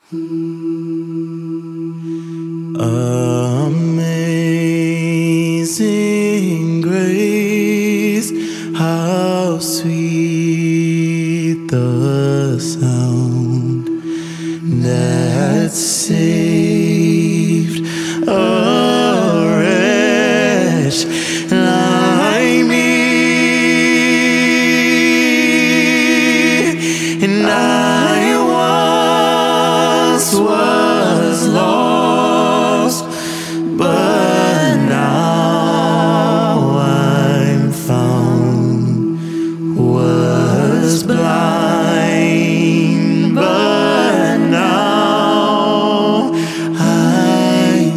Amazing grace, how sweet the sound that saved a wretch like me. And I once was lost, but now I'm found. Was blind, but now I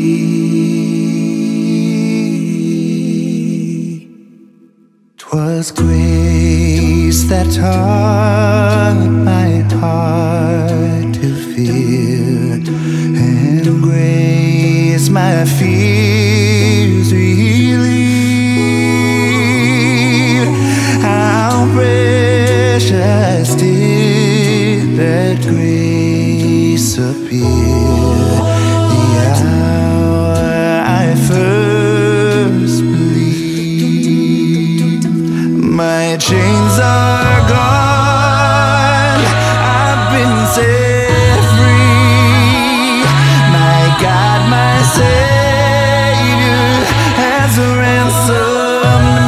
see. 'Twas grace that taught my heart to fear, and grace my fears relieved. How precious did that grace appear the hour I first believed. My chains are gone, I've been set free. My God, my Savior has ransomed me.